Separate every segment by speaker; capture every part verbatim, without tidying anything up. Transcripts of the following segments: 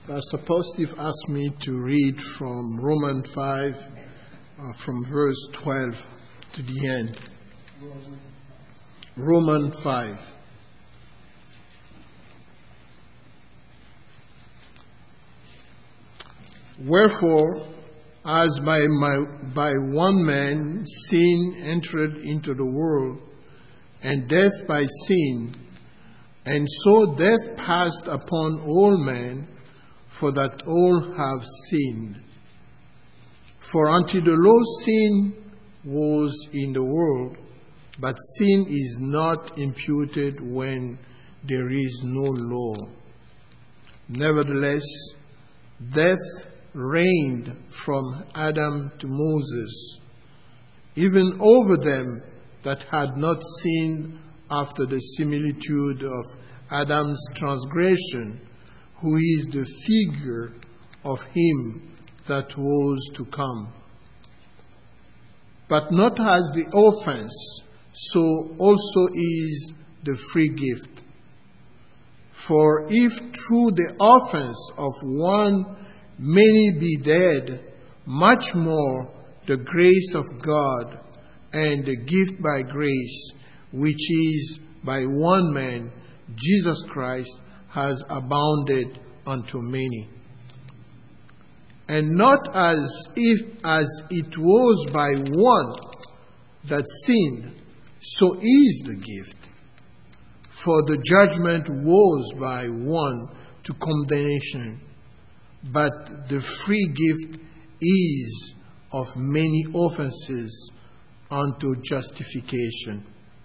Speaker 1: Pastor Positive asked me to read from Romans five, uh, from verse twelve to the end. Romans five. Wherefore, as by, my, by one man sin entered into the world, and death by sin, and so death passed upon all men, for that all have sinned. For unto the law sin was in the world, but sin is not imputed when there is no law. Nevertheless, death reigned from Adam to Moses, even over them that had not sinned after the similitude of Adam's transgression, who is the figure of him that was to come. But not as the offense, so also is the free gift. For if through the offense of one many be dead, much more the grace of God and the gift by grace, which is by one man, Jesus Christ, has abounded unto many. And not as if as it was by one that sinned, so is the gift. For the judgment was by one to condemnation, but the free gift is of many offenses unto justification.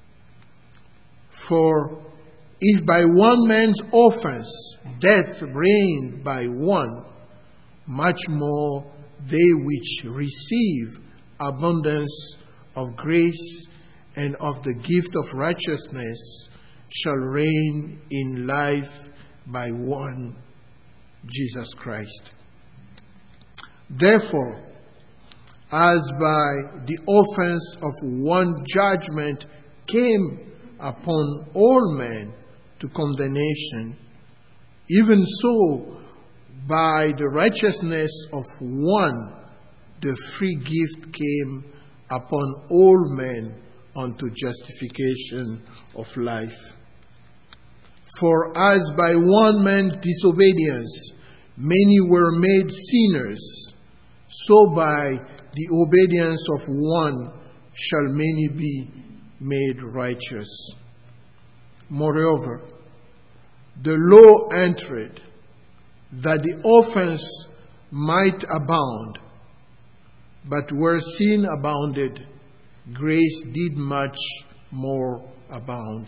Speaker 1: For if by one man's offense death reigned by one, much more they which receive abundance of grace and of the gift of righteousness shall reign in life by one, Jesus Christ. Therefore, as by the offense of one judgment came upon all men to condemnation, even so by the righteousness of one the free gift came upon all men unto justification of life. For as by one man's disobedience many were made sinners, so by the obedience of one shall many be made righteous. Moreover, the law entered, that the offense might abound, but where sin abounded, grace did much more abound.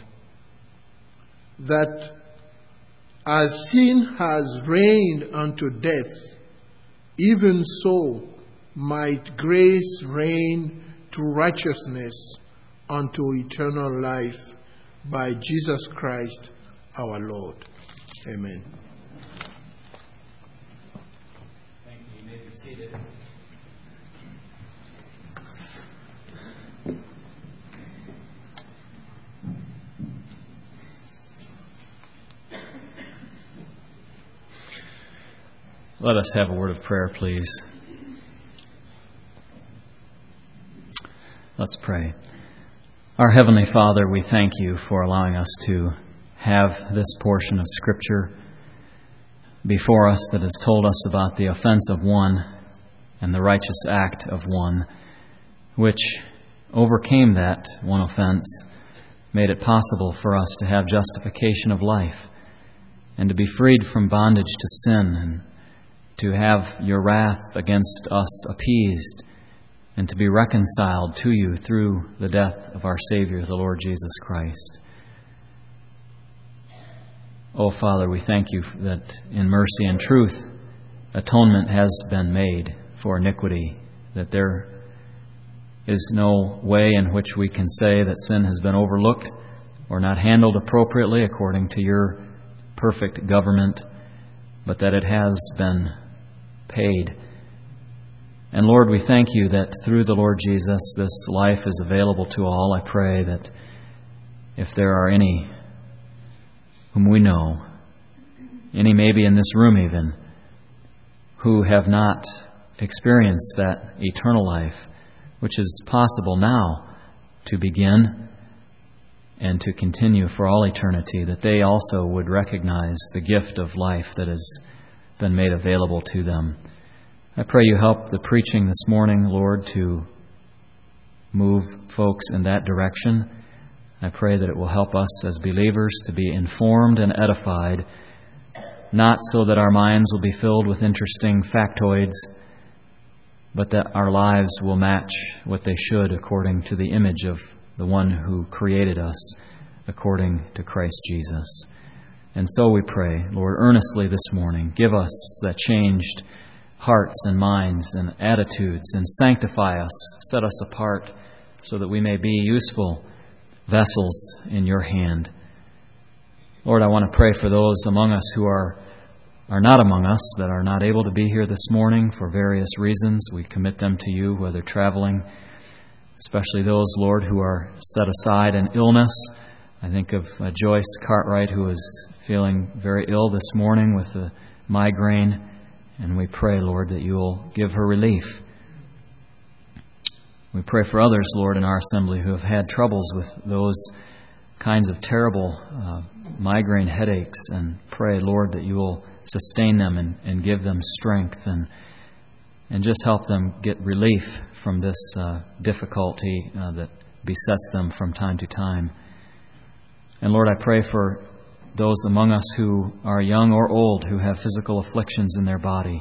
Speaker 1: That as sin has reigned unto death, even so might grace reign to righteousness unto eternal life by Jesus Christ our Lord. Amen.
Speaker 2: Thank you. You may be seated. Let us have a word of prayer, please. Let's pray. Our Heavenly Father, we thank you for allowing us to have this portion of Scripture before us that has told us about the offense of one and the righteous act of one, which overcame that one offense, made it possible for us to have justification of life and to be freed from bondage to sin and to have your wrath against us appeased and to be reconciled to you through the death of our Savior, the Lord Jesus Christ. Oh, Father, we thank you that in mercy and truth, atonement has been made for iniquity, that there is no way in which we can say that sin has been overlooked or not handled appropriately according to your perfect government, but that it has been paid. And Lord, we thank you that through the Lord Jesus, this life is available to all. I pray that if there are any whom we know, any maybe in this room even, who have not experienced that eternal life, which is possible now to begin and to continue for all eternity, that they also would recognize the gift of life that has been made available to them. I pray you help the preaching this morning, Lord, to move folks in that direction. I pray that it will help us as believers to be informed and edified, not so that our minds will be filled with interesting factoids, but that our lives will match what they should according to the image of the one who created us, according to Christ Jesus. And so we pray, Lord, earnestly this morning, give us that changed hearts and minds and attitudes, and sanctify us, set us apart, so that we may be useful vessels in your hand. Lord, I want to pray for those among us who are are not among us, that are not able to be here this morning for various reasons. We commit them to you, whether traveling, especially those, Lord, who are set aside in illness. I think of uh, Joyce Cartwright, who is feeling very ill this morning with a migraine, and we pray, Lord, that you will give her relief. We pray for others, Lord, in our assembly who have had troubles with those kinds of terrible uh, migraine headaches, and pray, Lord, that you will sustain them and, and give them strength, and and just help them get relief from this uh, difficulty uh, that besets them from time to time. And Lord, I pray for those among us who are young or old, who have physical afflictions in their body.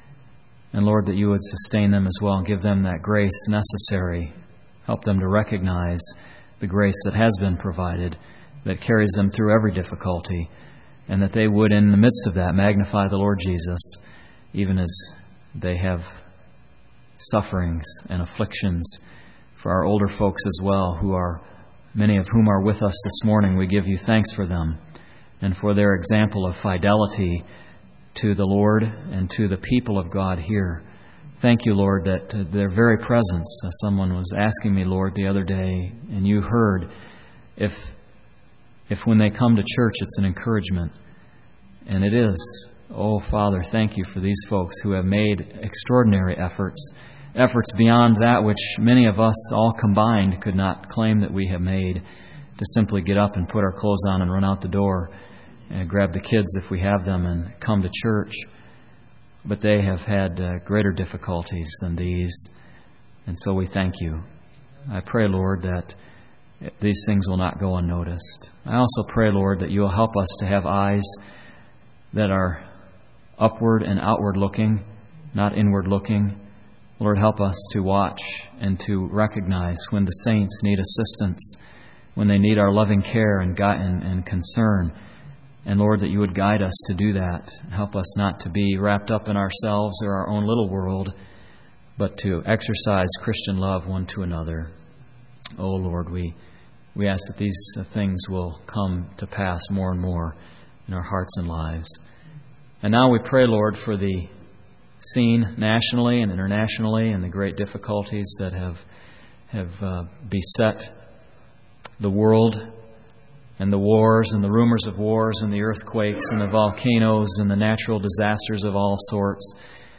Speaker 2: And Lord, that you would sustain them as well and give them that grace necessary. Help them to recognize the grace that has been provided, that carries them through every difficulty, and that they would, in the midst of that, magnify the Lord Jesus, even as they have sufferings and afflictions. For our older folks as well, who are many of whom are with us this morning, we give you thanks for them and for their example of fidelity to the Lord and to the people of God here. Thank you, Lord, that uh, their very presence, uh, someone was asking me, Lord, the other day, and you heard, if if when they come to church it's an encouragement. And it is. Oh, Father, thank you for these folks who have made extraordinary efforts, efforts beyond that which many of us all combined could not claim that we have made, to simply get up and put our clothes on and run out the door and grab the kids if we have them and come to church. But they have had uh, greater difficulties than these, and so we thank you. I pray, Lord, that these things will not go unnoticed. I also pray, Lord, that you will help us to have eyes that are upward and outward looking, not inward looking. Lord, help us to watch and to recognize when the saints need assistance, when they need our loving care and, guide and, and concern. And Lord, that you would guide us to do that. Help us not to be wrapped up in ourselves or our own little world, but to exercise Christian love one to another. Oh Lord, we we ask that these things will come to pass more and more in our hearts and lives. And now we pray, Lord, for the scene nationally and internationally and the great difficulties that have have uh, beset the world, and the wars and the rumors of wars and the earthquakes and the volcanoes and the natural disasters of all sorts.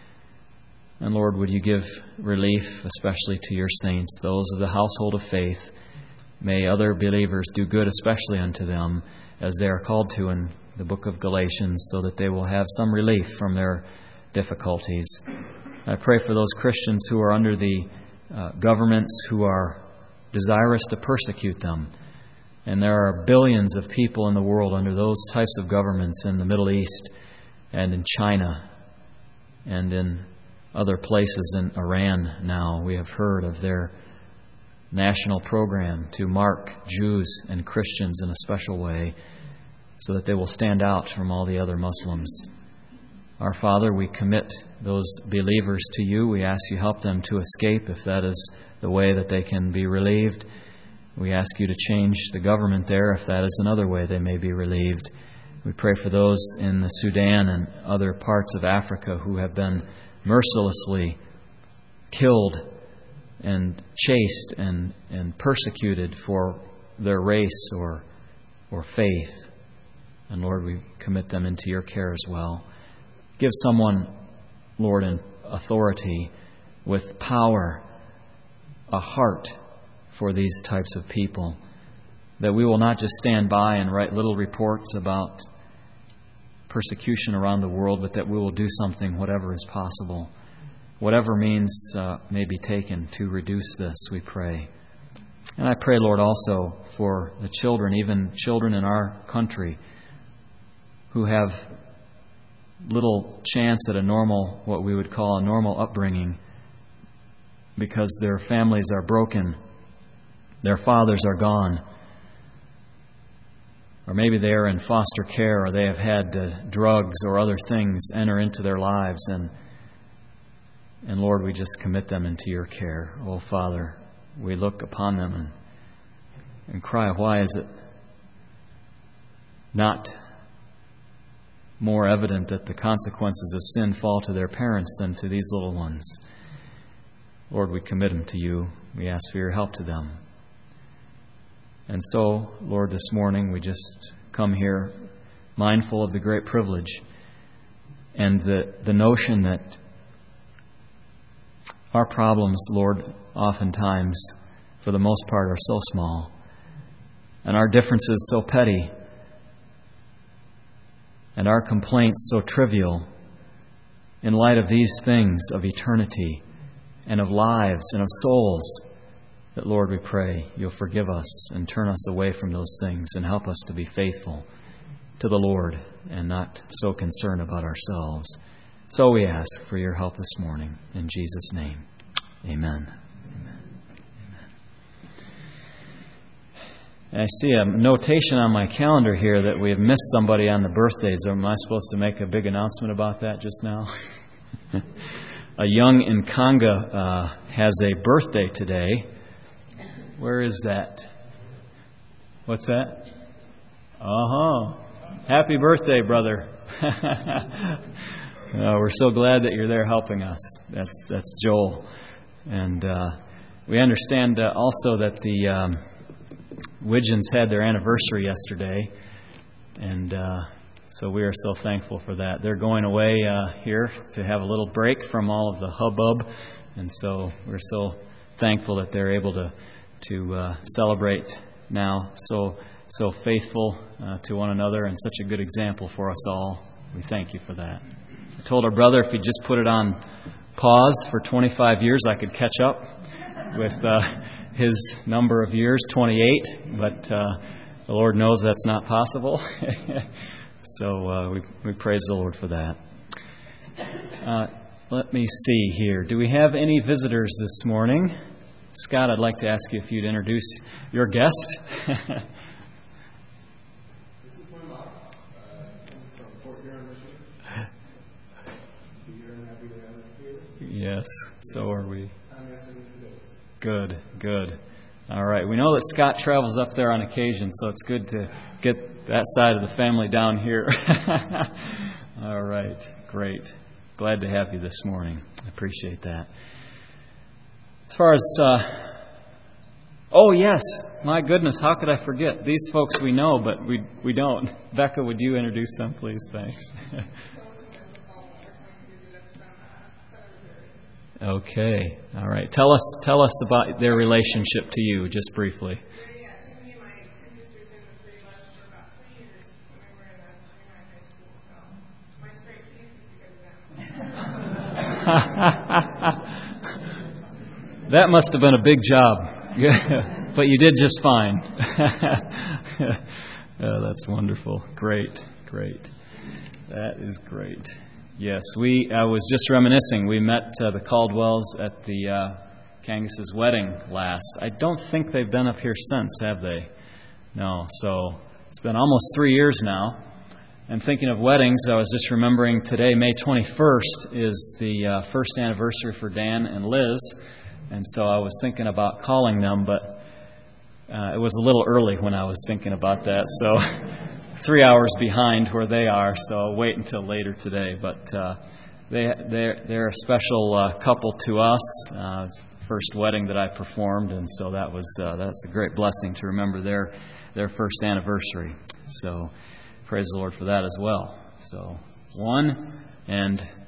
Speaker 2: And Lord, would you give relief, especially to your saints, those of the household of faith. May other believers do good, especially unto them, as they are called to in the book of Galatians, so that they will have some relief from their difficulties. I pray for those Christians who are under the uh, governments who are desirous to persecute them. And there are billions of people in the world under those types of governments in the Middle East and in China and in other places in Iran now. We have heard of their national program to mark Jews and Christians in a special way so that they will stand out from all the other Muslims. Our Father, we commit those believers to you. We ask you help them to escape if that is the way that they can be relieved. We ask you to change the government there if that is another way they may be relieved. We pray for those in the Sudan and other parts of Africa who have been mercilessly killed and chased and, and persecuted for their race or or faith. And Lord, we commit them into your care as well. Give someone Lord, in authority, with power, a heart for these types of people, that we will not just stand by and write little reports about persecution around the world, but that we will do something, whatever is possible, whatever means uh, may be taken to reduce this, we pray. And I pray, Lord, also for the children, even children in our country, who have little chance at a normal, what we would call a normal upbringing, because their families are broken, their fathers are gone, or maybe they are in foster care, or they have had uh, drugs or other things enter into their lives. And, and Lord, we just commit them into your care. Oh, Father, we look upon them and, and cry, why is it not more evident that the consequences of sin fall to their parents than to these little ones? Lord, we commit them to you. We ask for your help to them. And so, Lord, this morning we just come here mindful of the great privilege and the, the notion that our problems, Lord, oftentimes, for the most part, are so small, and our differences so petty, and our complaints so trivial in light of these things of eternity and of lives and of souls, that, Lord, we pray you'll forgive us and turn us away from those things and help us to be faithful to the Lord and not so concerned about ourselves. So we ask for your help this morning. In Jesus' name, amen. Amen. Amen. I see a notation on my calendar here that we have missed somebody on the birthdays. Am I supposed to make a big announcement about that just now? A young Nkanga uh, has a birthday today. Where is that? What's that? Uh-huh. Happy birthday, brother. uh, we're so glad that you're there helping us. That's that's Joel. And uh, we understand uh, also that the um, Widgeons had their anniversary yesterday. And uh, so we are so thankful for that. They're going away uh, here to have a little break from all of the hubbub. And so we're so thankful that they're able to to uh, celebrate now, so so faithful uh, to one another, and such a good example for us all. We thank you for that. I told our brother if he'd just put it on pause for twenty-five years, I could catch up with uh, his number of years, twenty-eight, but uh, the Lord knows that's not possible. so uh, we, we praise the Lord for that. Uh, let me see here. Do we have any visitors this morning? Scott, I'd like to ask you if you'd introduce your guest.
Speaker 3: This is my mom. Uh, from Fort Huron, Michigan. You're happy to have us here?
Speaker 2: Yes, so are we.
Speaker 3: I'm asking you today.
Speaker 2: Good, good. All right. We know that Scott travels up there on occasion, so it's good to get that side of the family down here. All right. Great. Glad to have you this morning. I appreciate that. As far as, uh, oh yes, my goodness, how could I forget? These folks we know, but we we don't. Becca, would you introduce them, please? Thanks. Okay, all right. Tell us tell us about their relationship to you, just briefly.
Speaker 4: Yeah, took me and my two sisters in the three of us for about three years when we were in the junior high school. So my straight teeth is because of them.
Speaker 2: That must have been a big job, but you did just fine. Oh, that's wonderful. Great, great. That is great. Yes, we. I was just reminiscing. We met uh, the Caldwells at the uh, Kangus's wedding last. I don't think they've been up here since, have they? No. So it's been almost three years now. And thinking of weddings, I was just remembering today, May twenty-first, is the uh, first anniversary for Dan and Liz. And so I was thinking about calling them, but uh, it was a little early when I was thinking about that. So three hours behind where they are, so I'll wait until later today. But uh, they, they're, they're a special uh, couple to us. Uh, it's the first wedding that I performed, and so that was uh, that's a great blessing to remember their their first anniversary. So praise the Lord for that as well. So one and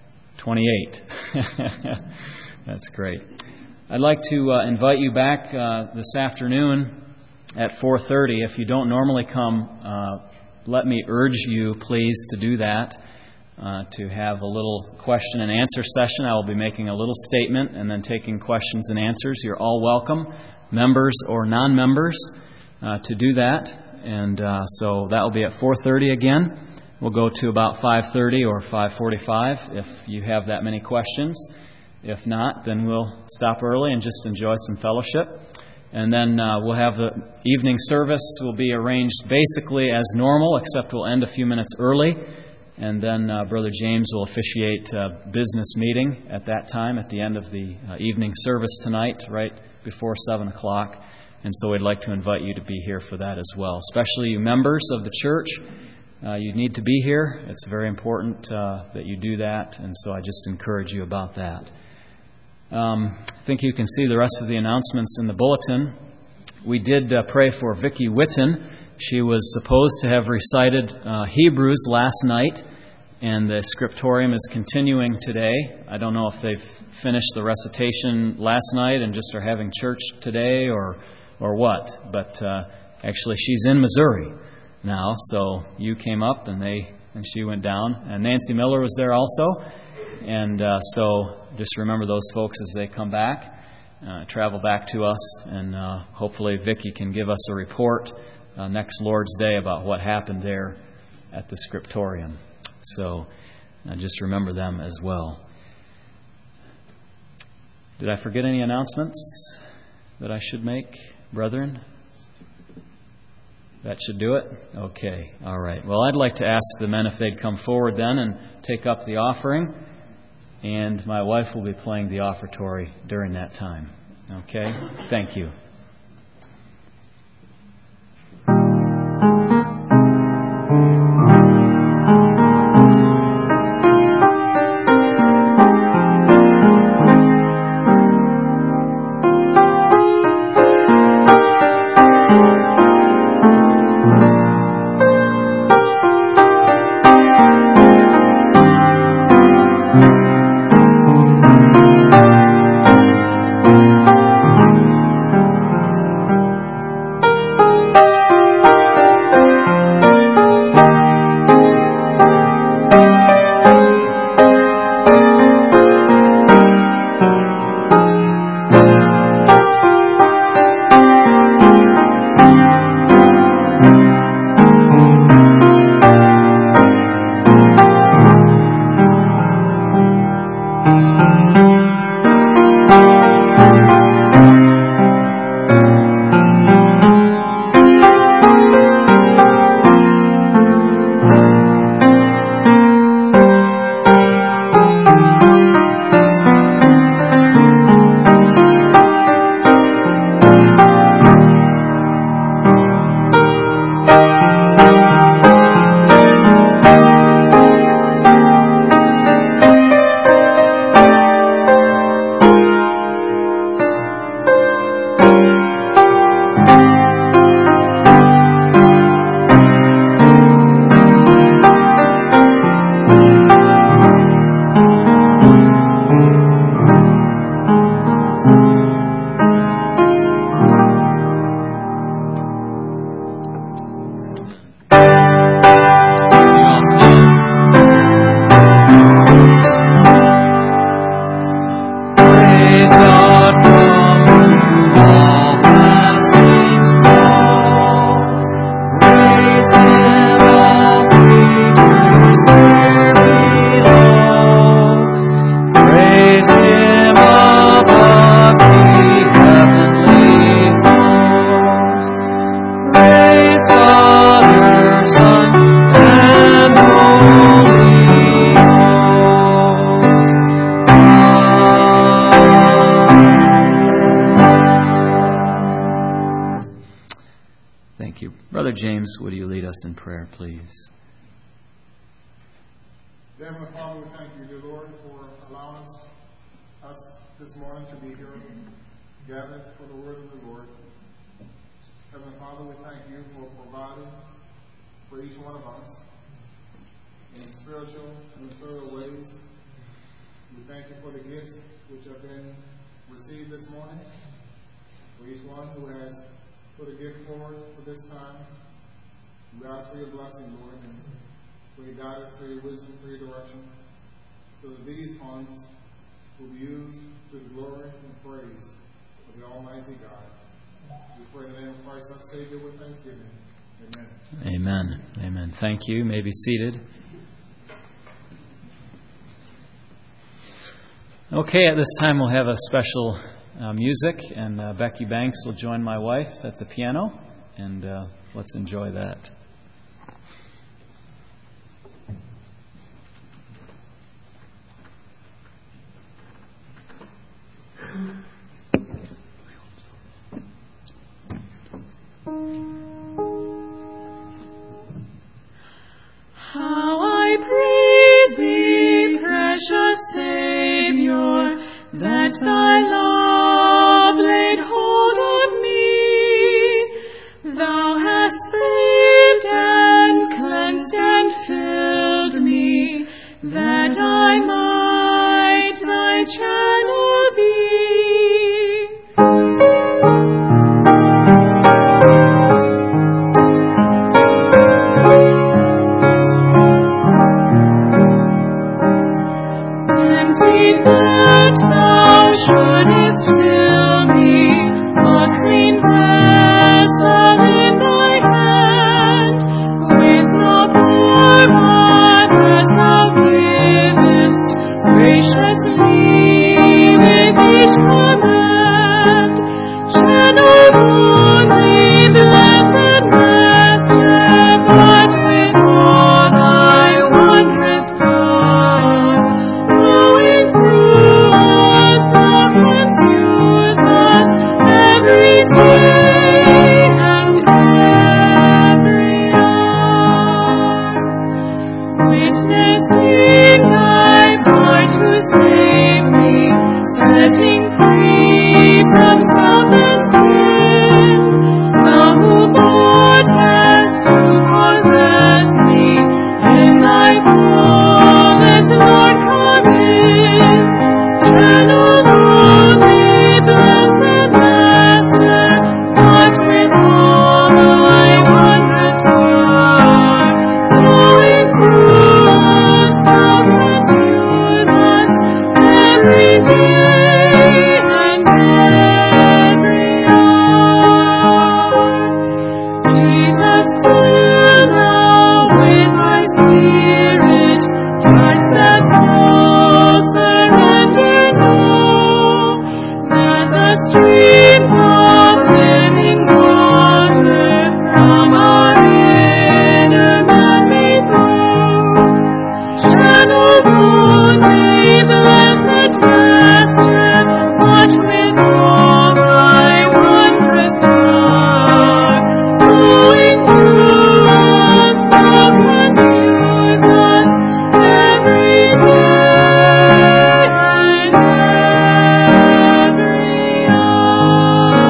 Speaker 2: twenty-eight. That's great. I'd like to uh, invite you back uh, this afternoon at four thirty. If you don't normally come, uh, let me urge you, please, to do that, uh, to have a little question and answer session. I will be making a little statement and then taking questions and answers. You're all welcome, members or non-members, uh, to do that. And uh, so that will be at four thirty again. We'll go to about five thirty or five forty-five if you have that many questions. If not, then we'll stop early and just enjoy some fellowship. And then uh, we'll have the evening service will be arranged basically as normal, except we'll end a few minutes early. And then uh, Brother James will officiate a business meeting at that time at the end of the uh, evening service tonight, right before seven o'clock. And so we'd like to invite you to be here for that as well, especially you members of the church. Uh, you need to be here. It's very important uh, that you do that, and so I just encourage you about that. Um, I think you can see the rest of the announcements in the bulletin. We did uh, pray for Vicki Witten. She was supposed to have recited uh, Hebrews last night, and the scriptorium is continuing today. I don't know if they've finished the recitation last night and just are having church today or or what, but uh, actually she's in Missouri now, so you came up and they and she went down, and Nancy Miller was there also, and uh, so just remember those folks as they come back, uh, travel back to us, and uh, hopefully Vicki can give us a report uh, next Lord's Day about what happened there at the scriptorium. So uh, just remember them as well. Did I forget any announcements that I should make, brethren? That should do it? Okay. All right. Well, I'd like to ask the men if they'd come forward then and take up the offering. And my wife will be playing the offertory during that time. Okay? Thank you. James, would you lead us in prayer, please?
Speaker 3: Dear Heavenly Father, we thank you, dear Lord, for allowing us, us this morning to be here gathered for the word of the Lord. Heavenly Father, we thank you for providing for each one of us in spiritual and material ways. thank you for the gifts which have been received this morning. For each one who has put a gift forward for this time, we ask for your blessing, Lord, and for your guidance, for your wisdom, for your direction, so that these funds will be used to the glory and praise of the Almighty God. We pray in the name of Christ, our Savior, with thanksgiving. Amen.
Speaker 2: Amen. Amen. Thank you. You may be seated. Okay, at this time we'll have a special uh, music, and uh, Becky Banks will join my wife at the piano, and uh, let's enjoy that.
Speaker 5: How I praise thee, precious Savior, that thy love laid hold of me. Thou hast saved and cleansed and filled me, that I might thy channel be. That thou shouldest fill me, a clean vessel in thy hand, with no poor others thou givest, graciously with each command. Channels only, blessed Master, but with all thy wondrous power, flowing through us, thou hast used us every day and every hour. Witnessing thy power to save me, setting free from self and sin, thou who bought hast to possess me, in thy fullness, Lord, come in. Channel only, blessed Master, but with all thy wondrous power, flowing through us, thou hast used us every day and every hour. Jesus, fill thou with thy Spirit hearts that know surrender know, that the streams of living water from our inner man may flow. Channel only, blessed Master, but with all thy wondrous power, flowing through us, thou hast used us every day and every hour.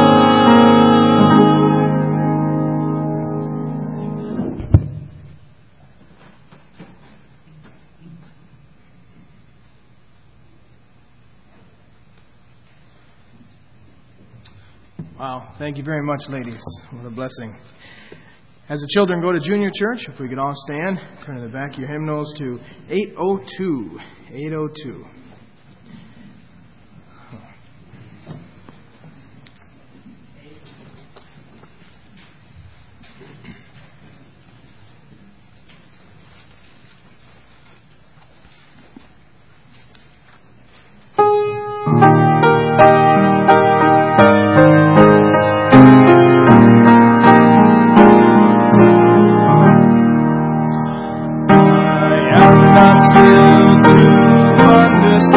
Speaker 6: Wow, thank you very much, ladies. What a blessing. As the children go to junior church, if we could all stand, turn to the back of your hymnals to eight oh two. eight oh two. I am not skilled to understand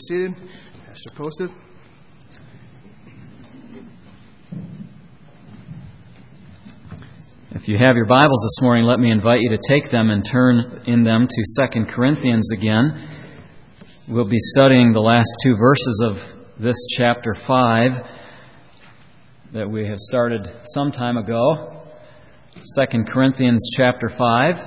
Speaker 6: seated. Pastor posted.
Speaker 2: If you have your Bibles this morning, let me invite you to take them and turn in them to Second Corinthians again. We'll be studying the last two verses of this chapter five that we have started some time ago. Second Corinthians chapter five.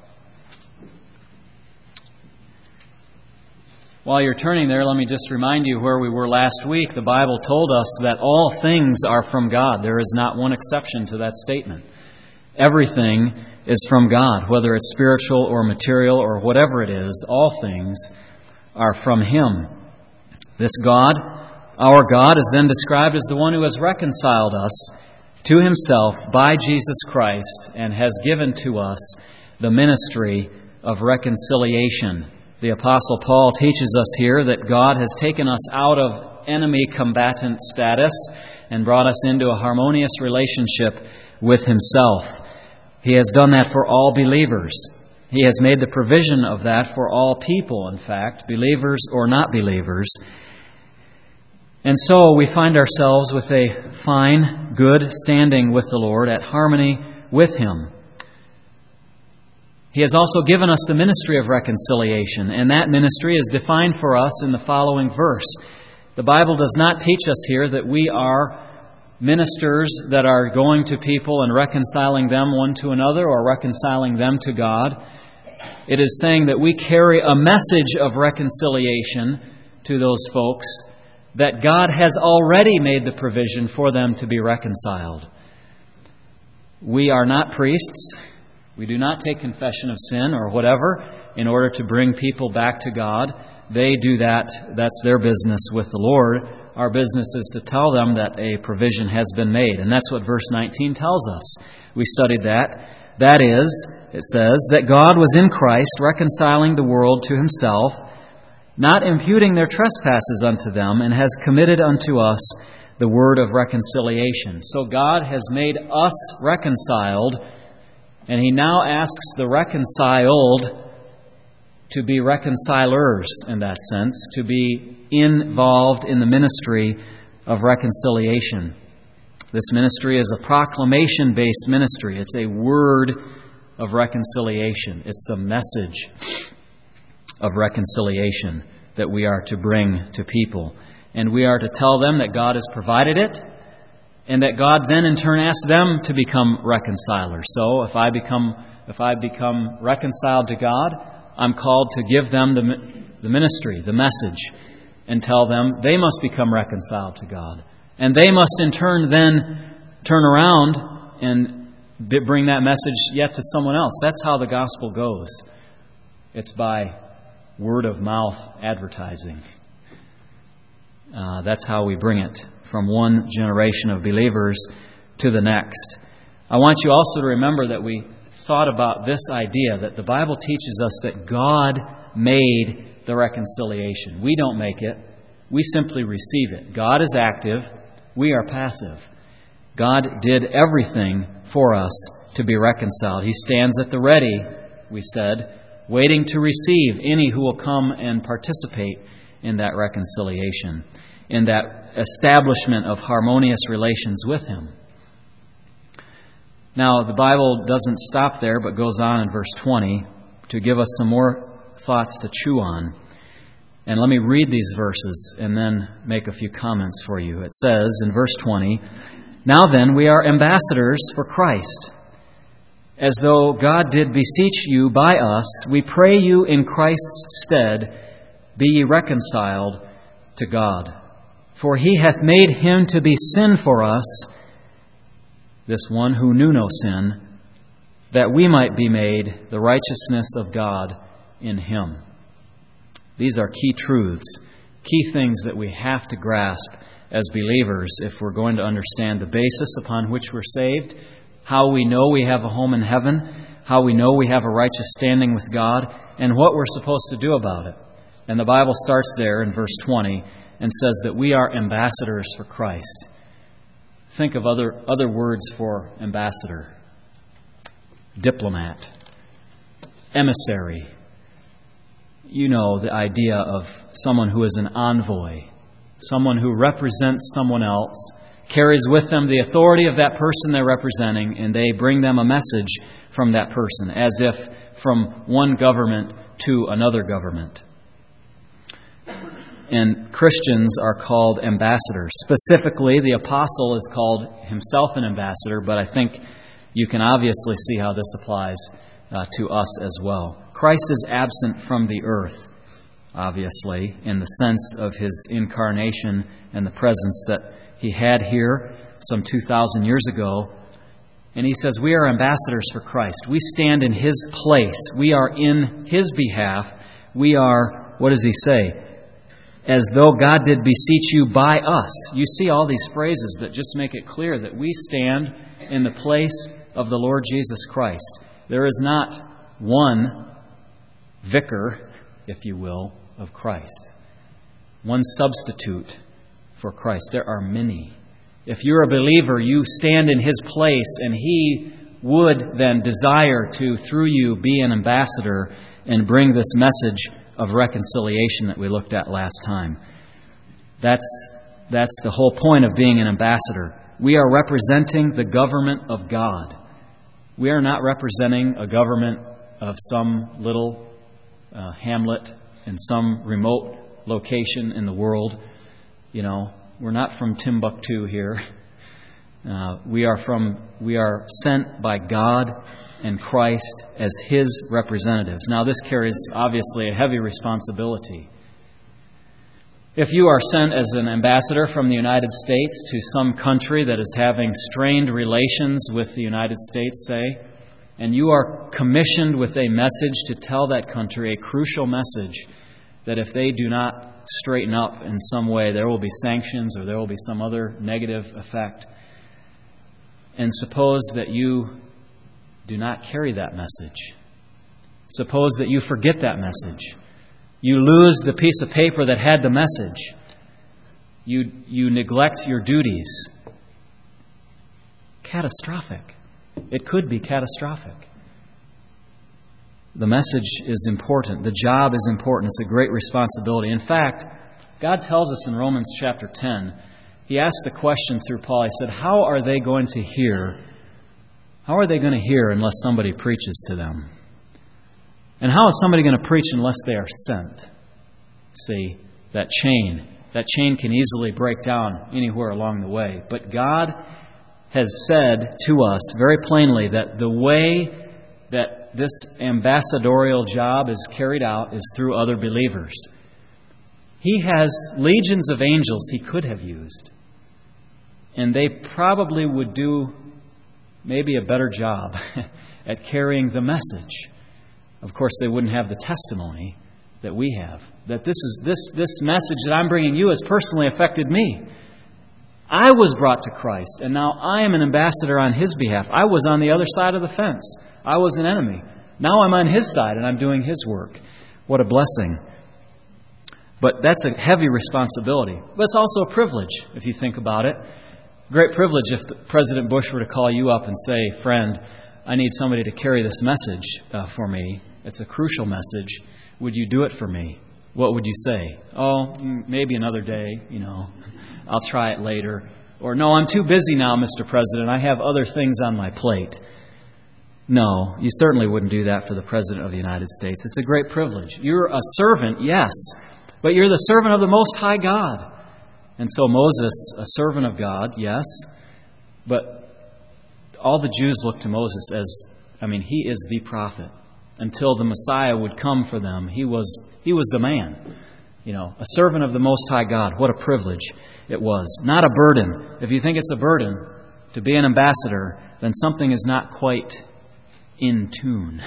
Speaker 2: While you're turning there, let me just remind you where we were last week. The Bible told us that all things are from God. There is not one exception to that statement. Everything is from God, whether it's spiritual or material or whatever it is, all things are from Him. This God, our God, is then described as the one who has reconciled us to Himself by Jesus Christ and has given to us the ministry of reconciliation. The Apostle Paul teaches us here that God has taken us out of enemy combatant status and brought us into a harmonious relationship with Himself. He has done that for all believers. He has made the provision of that for all people, in fact, believers or not believers. And so we find ourselves with a fine, good standing with the Lord, at harmony with Him. He has also given us the ministry of reconciliation, and that ministry is defined for us in the following verse. The Bible does not teach us here that we are ministers that are going to people and reconciling them one to another or reconciling them to God. It is saying that we carry a message of reconciliation to those folks, that God has already made the provision for them to be reconciled. We are not priests. We do not take confession of sin or whatever in order to bring people back to God. They do that. That's their business with the Lord. Our business is to tell them that a provision has been made. And that's what verse nineteen tells us. We studied that. That is, it says, that God was in Christ reconciling the world to Himself, not imputing their trespasses unto them, and has committed unto us the word of reconciliation. So God has made us reconciled, and He now asks the reconciled to be reconcilers in that sense, to be involved in the ministry of reconciliation. This ministry is a proclamation-based ministry. It's a word of reconciliation. It's the message of reconciliation that we are to bring to people. And we are to tell them that God has provided it, and that God then in turn asks them to become reconcilers. So if I become if I become reconciled to God, I'm called to give them the, the ministry, the message, and tell them they must become reconciled to God. And they must in turn then turn around and bring that message yet to someone else. That's how the gospel goes. It's by word of mouth advertising. Uh, that's how we bring it from one generation of believers to the next. I want you also to remember that we thought about this idea that the Bible teaches us that God made the reconciliation. We don't make it. We simply receive it. God is active. We are passive. God did everything for us to be reconciled. He stands at the ready, we said, waiting to receive any who will come and participate in that reconciliation, in that establishment of harmonious relations with Him. Now, the Bible doesn't stop there, but goes on in verse twenty to give us some more thoughts to chew on. And let me read these verses and then make a few comments for you. It says in verse twenty, "Now then, we are ambassadors for Christ. As though God did beseech you by us, we pray you in Christ's stead, be ye reconciled to God. For He hath made Him to be sin for us, this one who knew no sin, that we might be made the righteousness of God in Him." These are key truths, key things that we have to grasp as believers if we're going to understand the basis upon which we're saved, how we know we have a home in heaven, how we know we have a righteous standing with God, and what we're supposed to do about it. And the Bible starts there in verse twenty and says that we are ambassadors for Christ. Think of other, other words for ambassador. Diplomat. Emissary. you know the idea of someone who is an envoy, someone who represents someone else, carries with them the authority of that person they're representing, and they bring them a message from that person, as if from one government to another government. And Christians are called ambassadors. Specifically, the apostle is called himself an ambassador, but I think you can obviously see how this applies uh, to us as well. Christ is absent from the earth, obviously, in the sense of His incarnation and the presence that He had here some two thousand years ago. And He says we are ambassadors for Christ. We stand in His place. We are in His behalf. We are, what does He say? As though God did beseech you by us. You see all these phrases that just make it clear that we stand in the place of the Lord Jesus Christ. There is not one vicar, if you will, of Christ. One substitute for Christ. There are many. If you're a believer, you stand in His place, and He would then desire to, through you, be an ambassador and bring this message of reconciliation that we looked at last time. That's, that's the whole point of being an ambassador. We are representing the government of God. We are not representing a government of some little uh, hamlet in some remote location in the world. You know, we're not from Timbuktu here. Uh, we are from, we are sent by God and Christ as His representatives. Now, this carries, obviously, a heavy responsibility. If you are sent as an ambassador from the United States to some country that is having strained relations with the United States, say, and you are commissioned with a message to tell that country, a crucial message, that if they do not straighten up in some way, there will be sanctions or there will be some other negative effect. And suppose that you do not carry that message. Suppose that you forget that message. You lose the piece of paper that had the message. You, you neglect your duties. Catastrophic. It could be catastrophic. The message is important. The job is important. It's a great responsibility. In fact, God tells us in Romans chapter ten, He asked the question through Paul. He said, how are they going to hear? How are they going to hear unless somebody preaches to them? And how is somebody going to preach unless they are sent? See, that chain. That chain can easily break down anywhere along the way. But God has said to us very plainly that the way that this ambassadorial job is carried out is through other believers. He has legions of angels He could have used. And they probably would do maybe a better job at carrying the message. Of course, they wouldn't have the testimony that we have. That this is this this message that I'm bringing you has personally affected me. I was brought to Christ, and now I am an ambassador on His behalf. I was on the other side of the fence. I was an enemy. Now I'm on His side, and I'm doing His work. What a blessing. But that's a heavy responsibility. But it's also a privilege, if you think about it. Great privilege if President Bush were to call you up and say, friend, I need somebody to carry this message uh, for me. It's a crucial message. Would you do it for me? What would you say? Oh, maybe another day, you know. I'll try it later. Or, no, I'm too busy now, Mister President. I have other things on my plate. No, you certainly wouldn't do that for the President of the United States. It's a great privilege. You're a servant, yes, but you're the servant of the Most High God. And so Moses, a servant of God, yes, but all the Jews looked to Moses as, I mean, he is the prophet. Until the Messiah would come for them, he was he was the man. You know, a servant of the Most High God. What a privilege it was. Not a burden. If you think it's a burden to be an ambassador, then something is not quite in tune.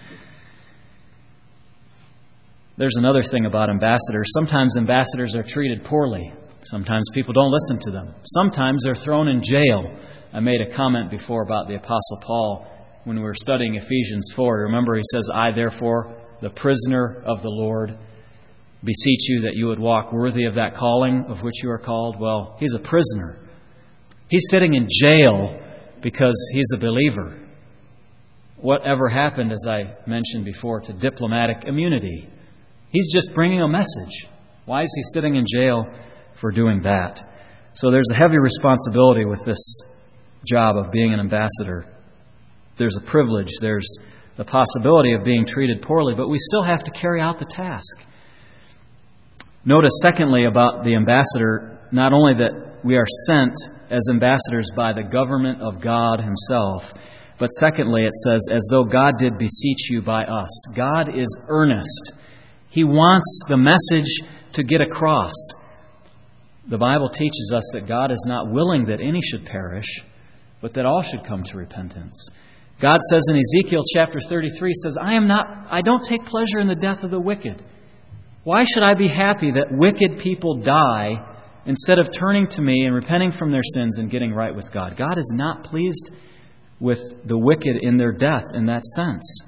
Speaker 2: There's another thing about ambassadors. Sometimes ambassadors are treated poorly. Sometimes people don't listen to them. Sometimes they're thrown in jail. I made a comment before about the Apostle Paul when we were studying Ephesians four. Remember, he says, I, therefore, the prisoner of the Lord, beseech you that you would walk worthy of that calling of which you are called. Well, he's a prisoner. He's sitting in jail because he's a believer. Whatever happened, as I mentioned before, to diplomatic immunity? He's just bringing a message. Why is he sitting in jail for doing that? So there's a heavy responsibility with this job of being an ambassador. There's a privilege. There's the possibility of being treated poorly, but we still have to carry out the task. Notice, secondly, about the ambassador, not only that we are sent as ambassadors by the government of God Himself, but secondly, it says, as though God did beseech you by us. God is earnest. He wants the message to get across. The Bible teaches us that God is not willing that any should perish, but that all should come to repentance. God says in Ezekiel chapter thirty-three, says, I am not, I don't take pleasure in the death of the wicked. Why should I be happy that wicked people die instead of turning to me and repenting from their sins and getting right with God? God is not pleased with the wicked in their death in that sense.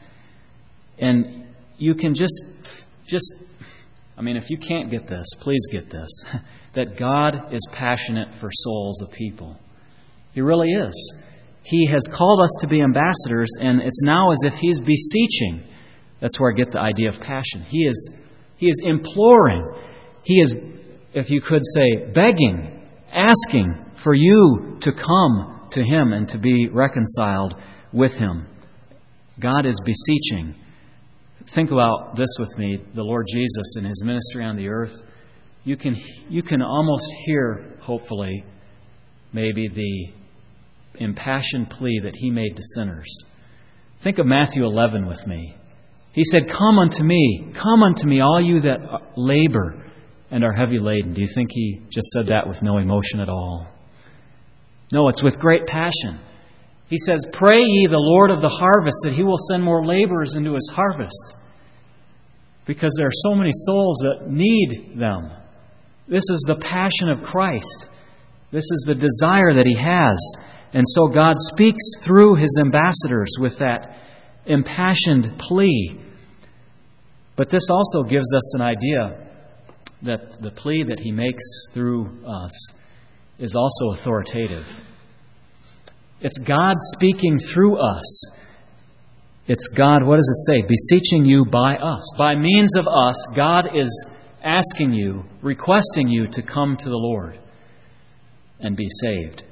Speaker 2: And you can just, just, I mean, if you can't get this, please get this, that God is passionate for souls of people. He really is. He has called us to be ambassadors, and it's now as if He's beseeching. That's where I get the idea of passion. He is, he is imploring. He is, if you could say, begging, asking for you to come to Him and to be reconciled with Him. God is beseeching. Think about this with me. The Lord Jesus in His ministry on the earth. You can, you can almost hear, hopefully, maybe the impassioned plea that He made to sinners. Think of Matthew eleven with me. He said, come unto me, come unto me, all you that labor and are heavy laden. Do you think He just said that with no emotion at all? No, it's with great passion. He says, pray ye the Lord of the harvest that He will send more laborers into His harvest. Because there are so many souls that need them. This is the passion of Christ. This is the desire that He has. And so God speaks through His ambassadors with that impassioned plea. But this also gives us an idea that the plea that He makes through us is also authoritative. It's God speaking through us. It's God, what does it say? Beseeching you by us. By means of us, God is asking you, requesting you to come to the Lord and be saved.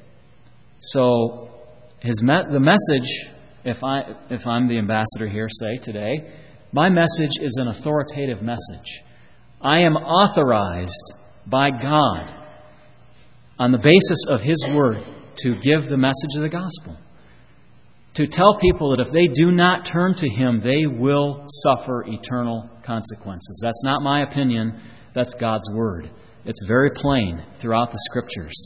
Speaker 2: So, his me- the message, if, I, if I'm the ambassador here, say, today, my message is an authoritative message. I am authorized by God on the basis of His Word to give the message of the gospel. To tell people that if they do not turn to Him, they will suffer eternal consequences. That's not my opinion. That's God's Word. It's very plain throughout the Scriptures.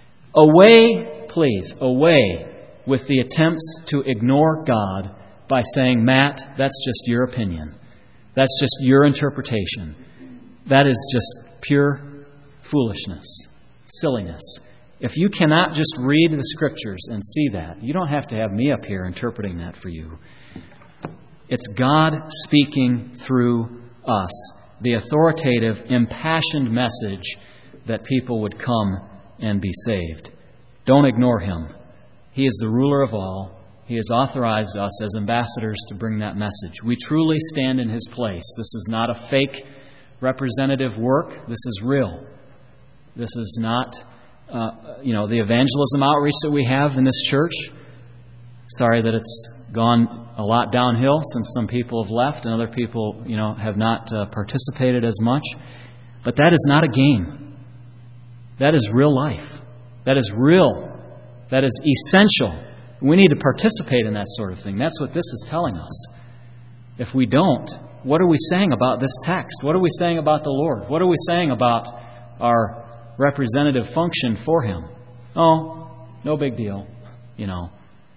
Speaker 2: Away, please, away with the attempts to ignore God by saying, Matt, that's just your opinion. That's just your interpretation. That is just pure foolishness, silliness. If you cannot just read the Scriptures and see that, you don't have to have me up here interpreting that for you. It's God speaking through us, the authoritative, impassioned message that people would come and be saved. Don't ignore Him. He is the ruler of all. He has authorized us as ambassadors to bring that message. We truly stand in His place. This is not a fake representative work. This is real. This is not, uh, you know, the evangelism outreach that we have in this church. Sorry that it's gone a lot downhill since some people have left and other people, you know, have not uh, participated as much. But that is not a game. That is real life. That is real. That is essential. We need to participate in that sort of thing. That's what this is telling us. If we don't, what are we saying about this text? What are we saying about the Lord? What are we saying about our representative function for Him? Oh, no big deal, you know.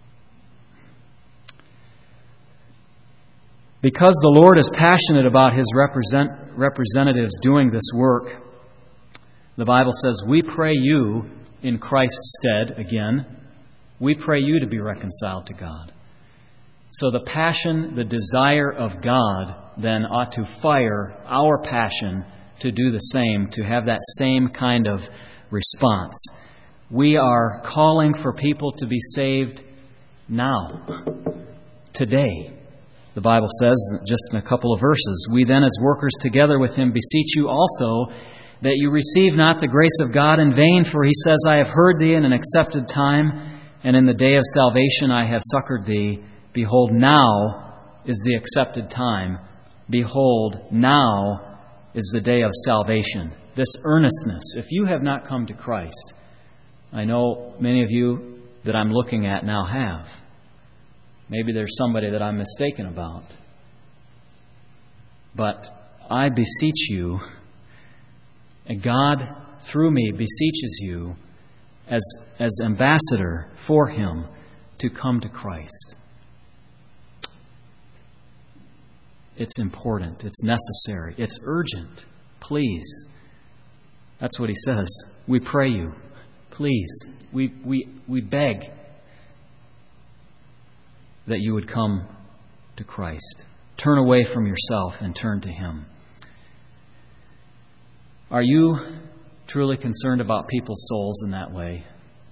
Speaker 2: Because the Lord is passionate about His represent, representatives doing this work, the Bible says, we pray you in Christ's stead, again, we pray you to be reconciled to God. So the passion, the desire of God then ought to fire our passion to do the same, to have that same kind of response. We are calling for people to be saved now, today. The Bible says, just in a couple of verses, "We then as workers together with him beseech you also that you receive not the grace of God in vain, for he says, I have heard thee in an accepted time, and in the day of salvation I have succored thee. Behold, now is the accepted time. Behold, now is the day of salvation." This earnestness, if you have not come to Christ, I know many of you that I'm looking at now have. Maybe there's somebody that I'm mistaken about. But I beseech you, and God through me beseeches you as, as ambassador for Him to come to Christ. It's important. It's necessary. It's urgent. Please. That's what he says. We pray you. Please. We, we, we beg that you would come to Christ. Turn away from yourself and turn to Him. Are you truly concerned about people's souls in that way?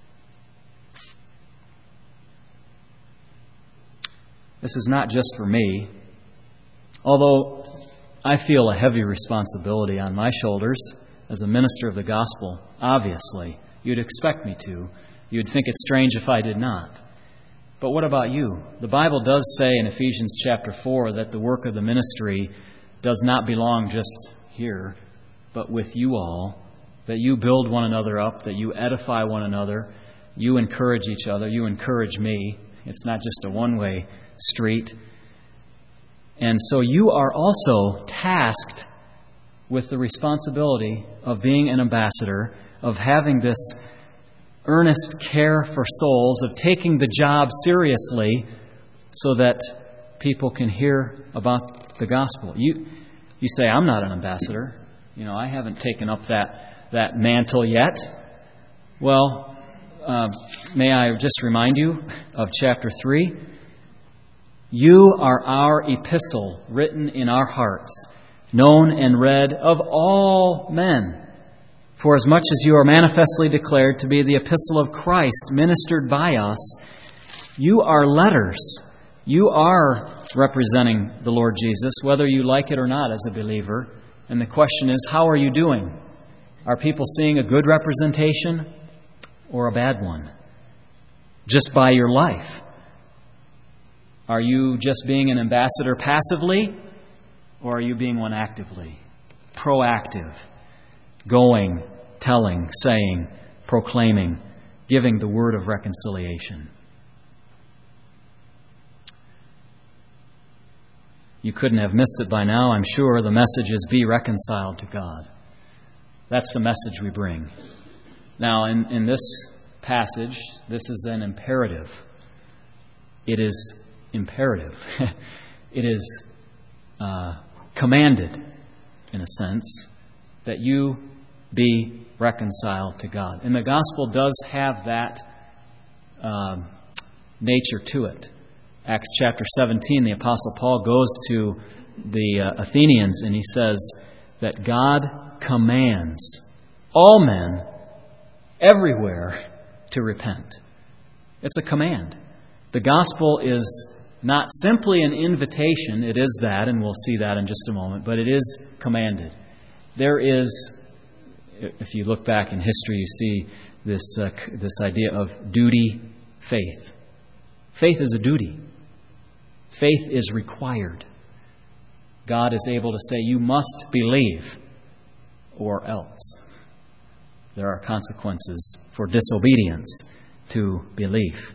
Speaker 2: This is not just for me. Although I feel a heavy responsibility on my shoulders as a minister of the gospel, obviously. You'd expect me to. You'd think it's strange if I did not. But what about you? The Bible does say in Ephesians chapter four that the work of the ministry does not belong just here, but with you all, that you build one another up, that you edify one another, you encourage each other, you encourage me. It's not just a one-way street. And so you are also tasked with the responsibility of being an ambassador, of having this earnest care for souls, of taking the job seriously so that people can hear about the gospel. You you say, I'm not an ambassador. You know, I haven't taken up that, that mantle yet. Well, uh, may I just remind you of chapter three? You are our epistle written in our hearts, known and read of all men. For as much as you are manifestly declared to be the epistle of Christ, ministered by us, you are letters. You are representing the Lord Jesus, whether you like it or not as a believer. And the question is, how are you doing? Are people seeing a good representation or a bad one? Just by your life. Are you just being an ambassador passively, or are you being one actively? Proactive. Going, telling, saying, proclaiming, giving the word of reconciliation. You couldn't have missed it by now, I'm sure. The message is, be reconciled to God. That's the message we bring. Now, in, in this passage, this is an imperative. It is imperative. It is uh, commanded, in a sense, that you be reconciled to God. And the gospel does have that uh, nature to it. Acts chapter seventeen, the Apostle Paul goes to the uh, Athenians and he says that God commands all men everywhere to repent. It's a command. The gospel is not simply an invitation. It is that, and we'll see that in just a moment, but it is commanded. There is, if you look back in history, you see this uh, this idea of duty, faith. Faith is a duty. Faith is required. God is able to say, you must believe, or else. There are consequences for disobedience to belief.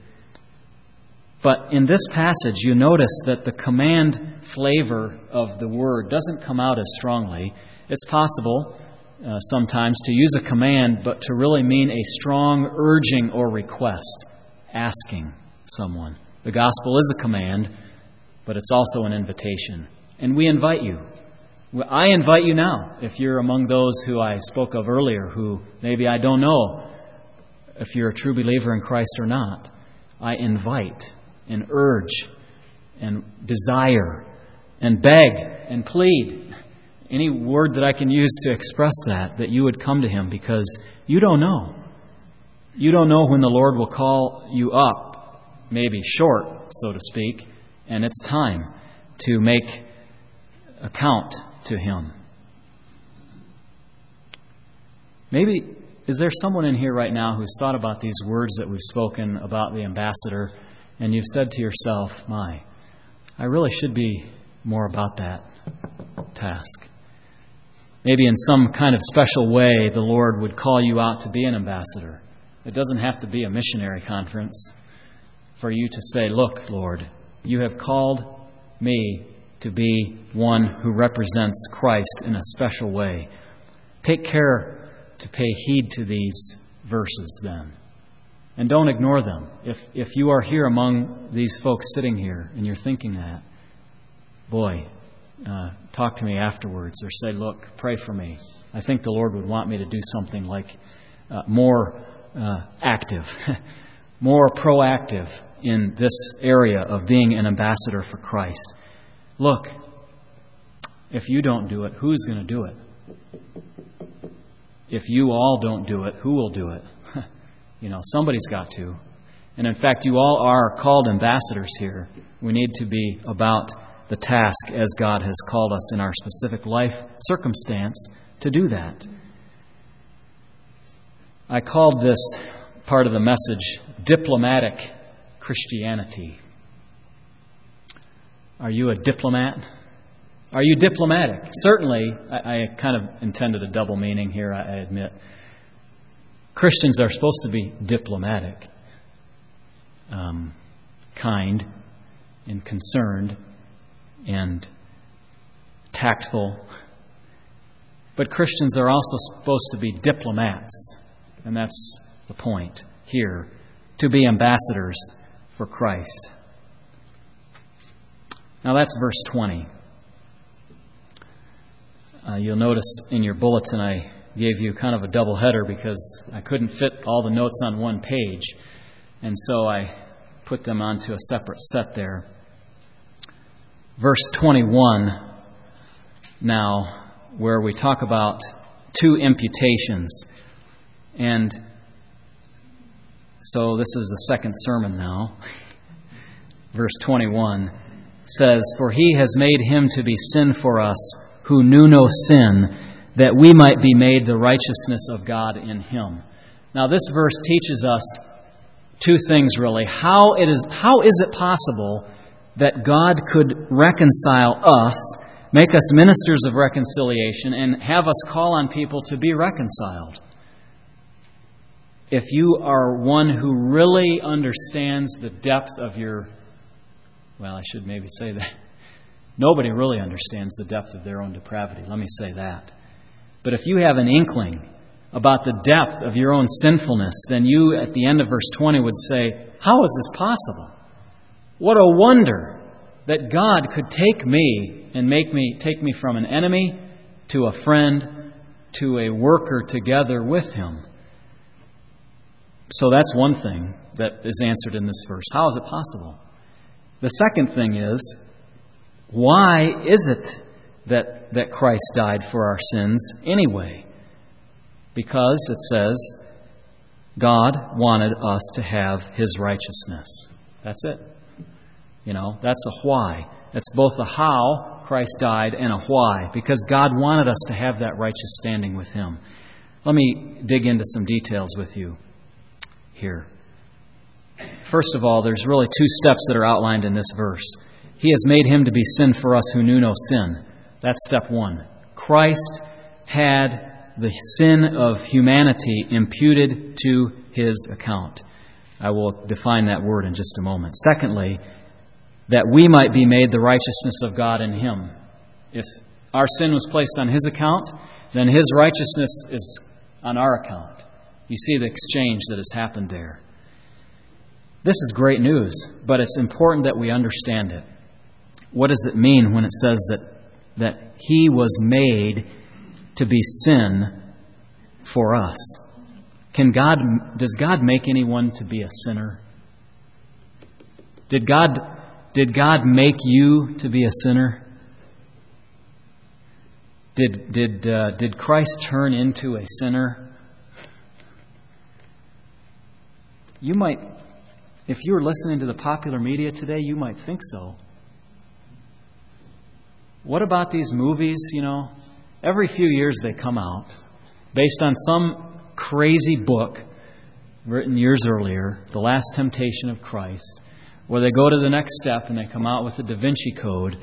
Speaker 2: But in this passage, you notice that the command flavor of the word doesn't come out as strongly. It's possible uh, sometimes to use a command, but to really mean a strong urging or request, asking someone. The gospel is a command, but it's also an invitation. And we invite you. I invite you now, if you're among those who I spoke of earlier, who maybe I don't know if you're a true believer in Christ or not. I invite and urge and desire and beg and plead, any word that I can use to express that, that you would come to Him, because you don't know. You don't know when the Lord will call you up, maybe short, so to speak, and it's time. to make account to Him. Maybe, is there someone in here right now who's thought about these words that we've spoken about the ambassador, and you've said to yourself, my, I really should be more about that task. Maybe in some kind of special way the Lord would call you out to be an ambassador. It doesn't have to be a missionary conference for you to say, look, Lord, you have called me to be one who represents Christ in a special way. Take care to pay heed to these verses then. And don't ignore them. If if you are here among these folks sitting here and you're thinking that, boy, uh, talk to me afterwards or say, look, pray for me. I think the Lord would want me to do something like uh, more uh, active, more proactive in this area of being an ambassador for Christ. Look, if you don't do it, who's going to do it? If you all don't do it, who will do it? You know, somebody's got to. And in fact, you all are called ambassadors here. We need to be about the task as God has called us in our specific life circumstance to do that. I called this part of the message diplomatic Christianity. Are you a diplomat? Are you diplomatic? Certainly, I, I kind of intended a double meaning here, I, I admit. Christians are supposed to be diplomatic, um, kind, and concerned, and tactful. But Christians are also supposed to be diplomats, and that's the point here, to be ambassadors for Christ. Now that's verse twenty. Uh, you'll notice in your bulletin I gave you kind of a double header because I couldn't fit all the notes on one page. And so I put them onto a separate set there. Verse twenty-one now, where we talk about two imputations. And so this is the second sermon now. Verse twenty-one says, "For He has made Him to be sin for us, who knew no sin, that we might be made the righteousness of God in Him." Now this verse teaches us two things really. How it is, how is it possible that God could reconcile us, make us ministers of reconciliation, and have us call on people to be reconciled? If you are one who really understands the depth of your, well, I should maybe say that. Nobody really understands the depth of their own depravity. Let me say that. But if you have an inkling about the depth of your own sinfulness, then you, at the end of verse twenty, would say, how is this possible? What a wonder that God could take me and make me, take me from an enemy to a friend to a worker together with Him. So that's one thing that is answered in this verse. How is it possible? The second thing is, why is it that, that Christ died for our sins anyway? Because it says God wanted us to have His righteousness. That's it. You know, that's a why. That's both a how Christ died and a why. Because God wanted us to have that righteous standing with Him. Let me dig into some details with you here. First of all, there's really two steps that are outlined in this verse. He has made Him to be sin for us who knew no sin. That's step one. Christ had the sin of humanity imputed to His account. I will define that word in just a moment. Secondly, that we might be made the righteousness of God in Him. If our sin was placed on His account, then His righteousness is on our account. You see the exchange that has happened there. This is great news, but it's important that we understand it. What does it mean when it says that, that He was made to be sin for us? Can God, does God make anyone to be a sinner? Did God, did God make you to be a sinner? Did, did, uh, did Christ turn into a sinner? You might, if you were listening to the popular media today, you might think so. What about these movies, you know? Every few years they come out based on some crazy book written years earlier, The Last Temptation of Christ, where they go to the next step and they come out with the Da Vinci Code.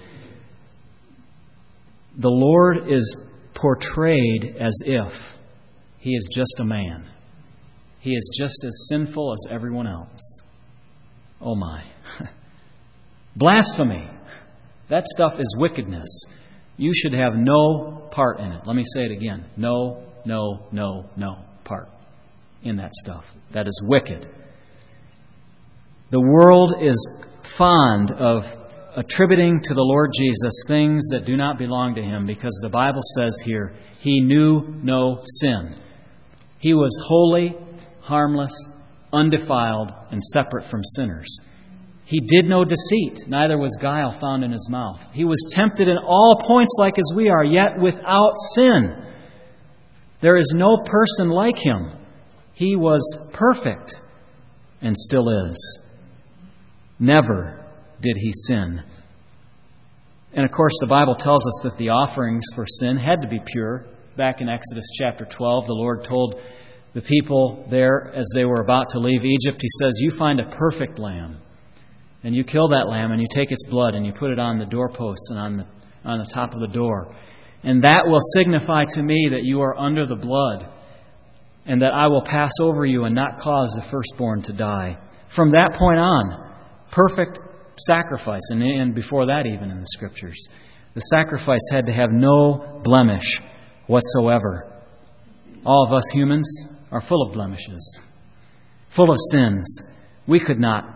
Speaker 2: The Lord is portrayed as if He is just a man. He is just as sinful as everyone else. Oh my. Blasphemy. That stuff is wickedness. You should have no part in it. Let me say it again. No, no, no, no part in that stuff. That is wicked. The world is fond of attributing to the Lord Jesus things that do not belong to Him, because the Bible says here, He knew no sin. He was holy, harmless, undefiled, and separate from sinners. He did no deceit, neither was guile found in His mouth. He was tempted in all points like as we are, yet without sin. There is no person like Him. He was perfect and still is. Never did He sin. And of course, the Bible tells us that the offerings for sin had to be pure. Back in Exodus chapter twelve, the Lord told the people there as they were about to leave Egypt, He says, you find a perfect lamb, and you kill that lamb, and you take its blood, and you put it on the doorposts and on the, on the top of the door. And that will signify to me that you are under the blood, and that I will pass over you and not cause the firstborn to die. From that point on, perfect sacrifice, and, and before that even in the Scriptures, the sacrifice had to have no blemish whatsoever. All of us humans are full of blemishes, full of sins. We could not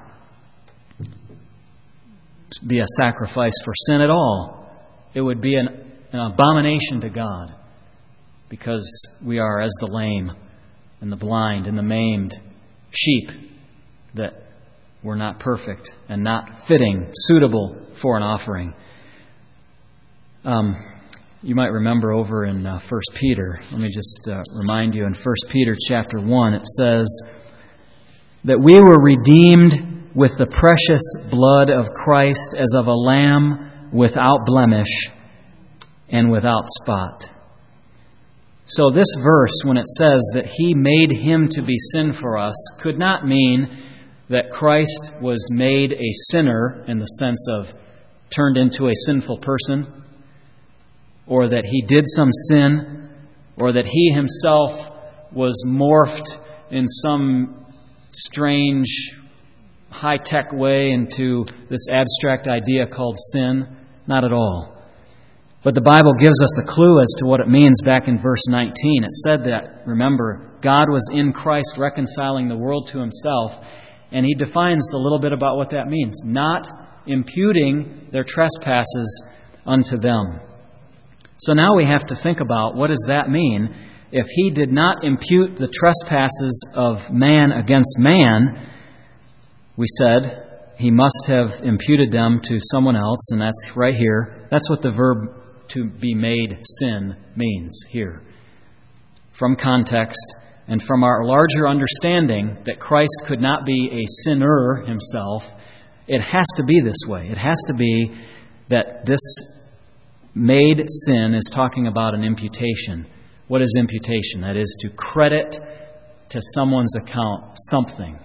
Speaker 2: be a sacrifice for sin at all. It would be an, an abomination to God, because we are as the lame and the blind and the maimed sheep, that we're not perfect and not fitting, suitable for an offering. Um, you might remember over in uh, First Peter, let me just uh, remind you, in First Peter chapter one, it says that we were redeemed with the precious blood of Christ as of a lamb without blemish and without spot. So this verse, when it says that He made Him to be sin for us, could not mean that Christ was made a sinner in the sense of turned into a sinful person, or that He did some sin, or that He Himself was morphed in some strange high-tech way into this abstract idea called sin. Not at all. But the Bible gives us a clue as to what it means back in verse nineteen. It said that, remember, God was in Christ reconciling the world to Himself, and He defines a little bit about what that means. Not imputing their trespasses unto them. So now we have to think about, what does that mean? If He did not impute the trespasses of man against man, we said He must have imputed them to someone else, and that's right here. That's what the verb to be made sin means here. From context and from our larger understanding that Christ could not be a sinner Himself, it has to be this way. It has to be that this made sin is talking about an imputation. What is imputation? That is to credit to someone's account something.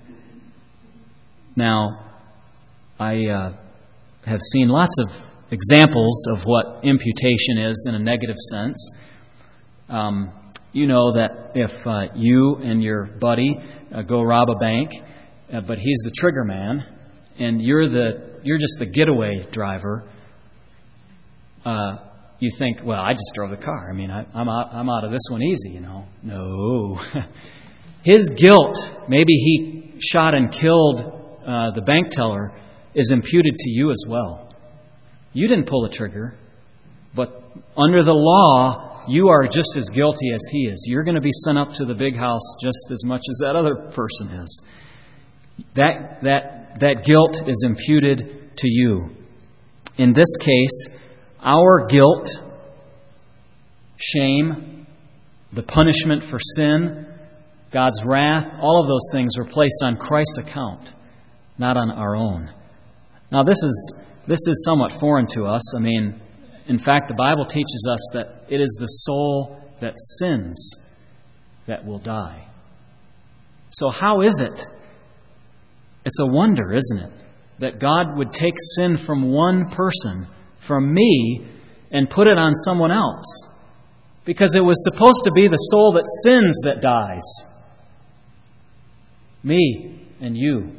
Speaker 2: Now, I uh, have seen lots of examples of what imputation is in a negative sense. Um, you know that if uh, you and your buddy uh, go rob a bank, uh, but he's the trigger man, and you're the you're just the getaway driver, uh, you think, well, I just drove the car. I mean, I, I'm out, I'm out of this one easy, you know. No. His guilt, maybe he shot and killed uh, the bank teller, is imputed to you as well. You didn't pull the trigger, but under the law, you are just as guilty as he is. You're going to be sent up to the big house just as much as that other person is. That that that guilt is imputed to you. In this case, our guilt, shame, the punishment for sin, God's wrath, all of those things were placed on Christ's account, not on our own. Now, this is this is somewhat foreign to us. I mean, In fact, the Bible teaches us that it is the soul that sins that will die. So how is it? It's a wonder, isn't it, that God would take sin from one person, from me, and put it on someone else. Because it was supposed to be the soul that sins that dies. Me and you.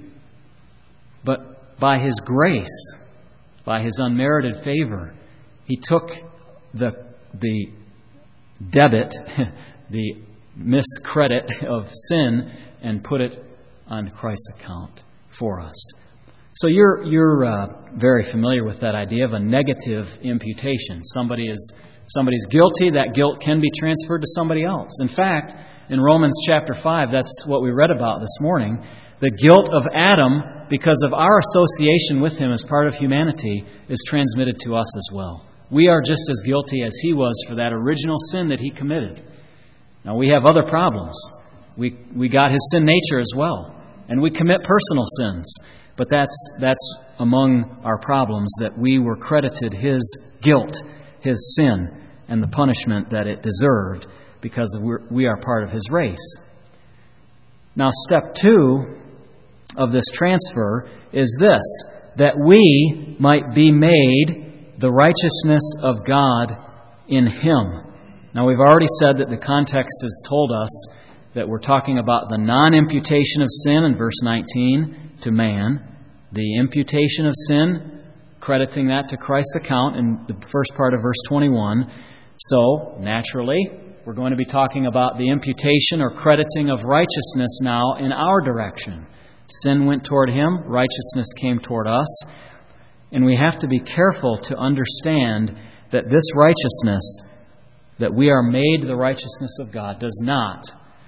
Speaker 2: But by His grace, by His unmerited favor, He took the, the debit, the miscredit of sin, and put it on Christ's account for us. So you're you're uh, very familiar with that idea of a negative imputation. Somebody is somebody's guilty. That guilt can be transferred to somebody else. In fact, in Romans chapter five, that's what we read about this morning. The guilt of Adam, because of our association with him as part of humanity, is transmitted to us as well. We are just as guilty as he was for that original sin that he committed. Now, we have other problems. We we got his sin nature as well. And we commit personal sins. But that's that's among our problems, that we were credited his guilt, his sin, and the punishment that it deserved because we're, we are part of his race. Now, step two of this transfer is this, that we might be made the righteousness of God in him. Now, we've already said that the context has told us that we're talking about the non-imputation of sin in verse nineteen to man, the imputation of sin, crediting that to Christ's account in the first part of verse twenty-one. So, naturally, we're going to be talking about the imputation or crediting of righteousness now in our direction. Sin went toward him, righteousness came toward us. And we have to be careful to understand that this righteousness, that we are made the righteousness of God, does not,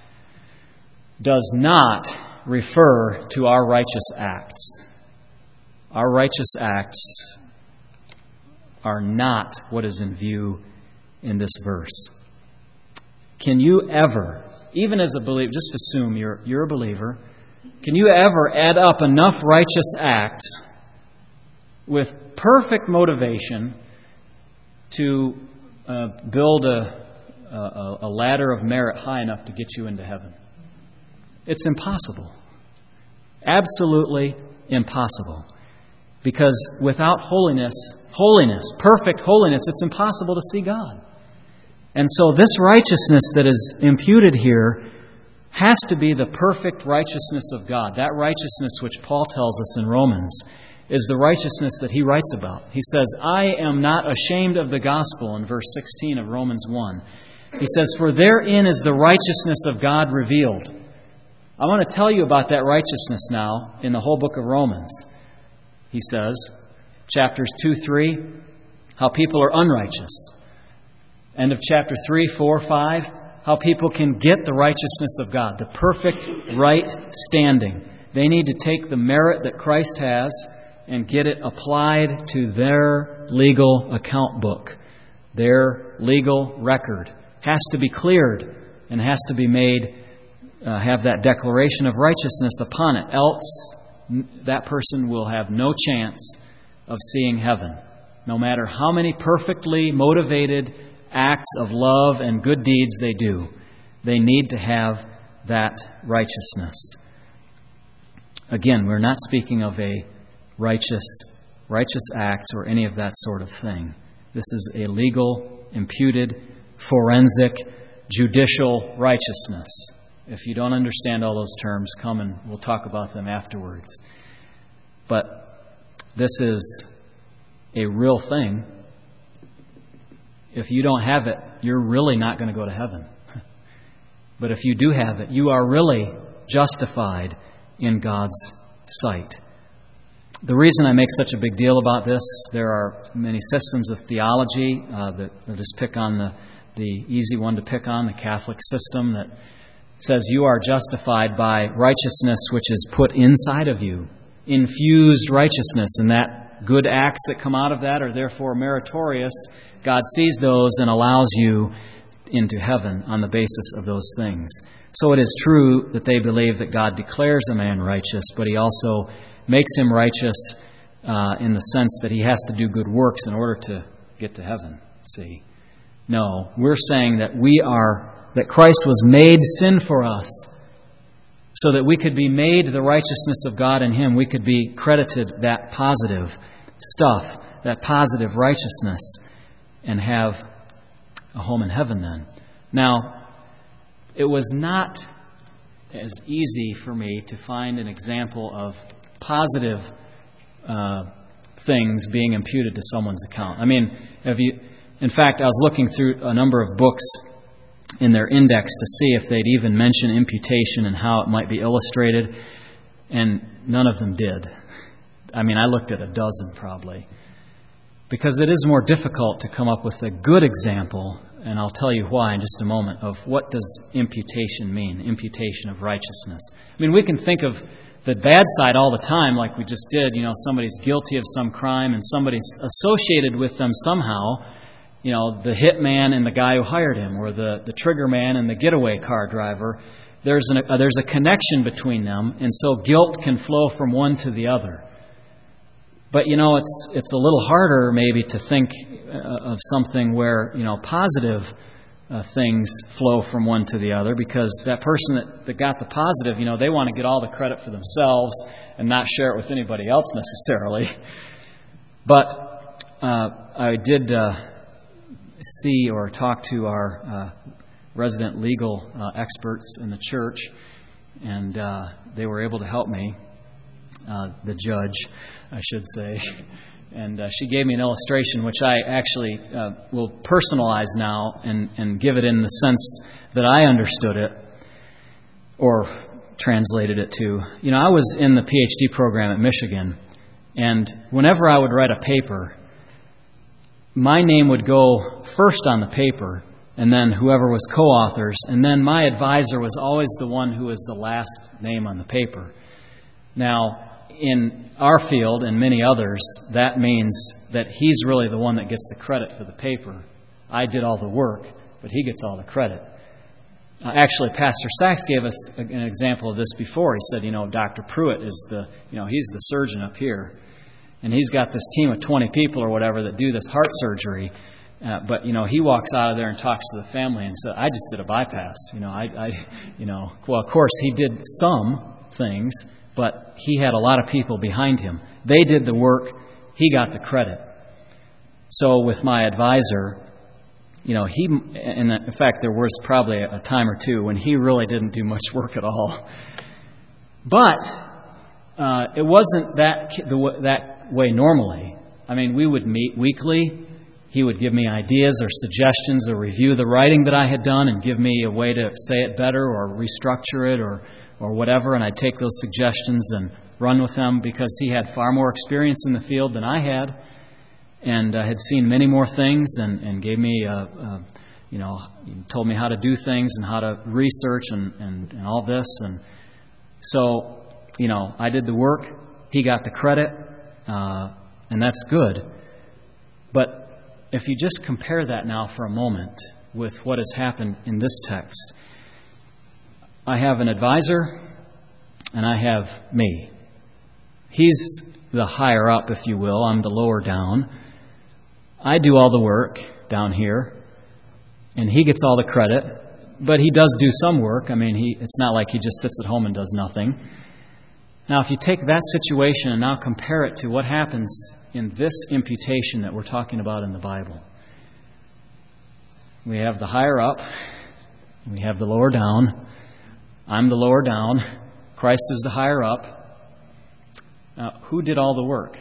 Speaker 2: does not refer to our righteous acts. Our righteous acts are not what is in view in this verse. Can you ever, even as a believer, just assume you're, you're a believer, can you ever add up enough righteous acts with perfect motivation to uh, build a, a, a ladder of merit high enough to get you into heaven? It's impossible. Absolutely impossible. Because without holiness, holiness, perfect holiness, it's impossible to see God. And so this righteousness that is imputed here has to be the perfect righteousness of God. That righteousness which Paul tells us in Romans is the righteousness that he writes about. He says, I am not ashamed of the gospel in verse sixteen of Romans one. He says, for therein is the righteousness of God revealed. I want to tell you about that righteousness now in the whole book of Romans. He says, chapters two, three, how people are unrighteous. End of chapter three, four, five, how people can get the righteousness of God, the perfect right standing. They need to take the merit that Christ has and get it applied to their legal account book. Their legal record has to be cleared and has to be made, uh, have that declaration of righteousness upon it. Else, that person will have no chance of seeing heaven. No matter how many perfectly motivated acts of love and good deeds they do, they need to have that righteousness. Again, we're not speaking of a righteous, righteous acts or any of that sort of thing. This is a legal, imputed, forensic, judicial righteousness. If you don't understand all those terms, come and we'll talk about them afterwards. But this is a real thing. If you don't have it, you're really not going to go to heaven. But if you do have it, you are really justified in God's sight. The reason I make such a big deal about this, there are many systems of theology uh, that I'll just pick on the, the easy one to pick on, the Catholic system that says you are justified by righteousness which is put inside of you, infused righteousness, and that good acts that come out of that are therefore meritorious. God sees those and allows you into heaven on the basis of those things. So it is true that they believe that God declares a man righteous, but He also makes him righteous uh, in the sense that he has to do good works in order to get to heaven. See? No, we're saying that we are, that Christ was made sin for us so that we could be made the righteousness of God in Him. We could be credited that positive stuff, that positive righteousness, and have a home in heaven then. Now, it was not as easy for me to find an example of positive uh, things being imputed to someone's account. I mean, have you? In fact, I was looking through a number of books in their index to see if they'd even mention imputation and how it might be illustrated, and none of them did. I mean, I looked at a dozen probably, because it is more difficult to come up with a good example, and I'll tell you why in just a moment, of what does imputation mean, imputation of righteousness. I mean, we can think of the bad side all the time, like we just did. You know, somebody's guilty of some crime and somebody's associated with them somehow. You know, the hitman and the guy who hired him, or the, the trigger man and the getaway car driver. There's, an, uh, there's a connection between them, and so guilt can flow from one to the other. But, you know, it's it's a little harder maybe to think uh, of something where, you know, positive uh, things flow from one to the other, because that person that, that got the positive, you know, they want to get all the credit for themselves and not share it with anybody else necessarily. But uh, I did uh, see or talk to our uh, resident legal uh, experts in the church, and uh, they were able to help me, uh, the judge, I should say. And uh, she gave me an illustration, which I actually uh, will personalize now and, and give it in the sense that I understood it or translated it to. You know, I was in the P H D program at Michigan, and whenever I would write a paper, my name would go first on the paper, and then whoever was co-authors, and then my advisor was always the one who was the last name on the paper. Now, in our field and many others, that means that he's really the one that gets the credit for the paper. I did all the work, but he gets all the credit. Uh, actually, Pastor Sachs gave us a, an example of this before. He said, you know, Doctor Pruitt is the, you know, he's the surgeon up here, and he's got this team of twenty people or whatever that do this heart surgery. Uh, but, you know, he walks out of there and talks to the family and says, I just did a bypass. You know, I, I, you know, well, of course, he did some things, but he had a lot of people behind him. They did the work. He got the credit. So with my advisor, you know, he, and in fact, there was probably a time or two when he really didn't do much work at all. But uh, it wasn't that that way normally. I mean, we would meet weekly. He would give me ideas or suggestions or review the writing that I had done and give me a way to say it better or restructure it or or whatever, and I'd take those suggestions and run with them, because he had far more experience in the field than I had, and uh, had seen many more things, and, and gave me, uh, uh, you know, told me how to do things and how to research and, and, and all this. And so, you know, I did the work, he got the credit, uh, and that's good. But if you just compare that now for a moment with what has happened in this text, I have an advisor, and I have me. He's the higher up, if you will. I'm the lower down. I do all the work down here, and he gets all the credit. But he does do some work. I mean, he it's not like he just sits at home and does nothing. Now, if you take that situation and now compare it to what happens in this imputation that we're talking about in the Bible. We have the higher up. We have the lower down. I'm the lower down. Christ is the higher up. Now, who did all the work?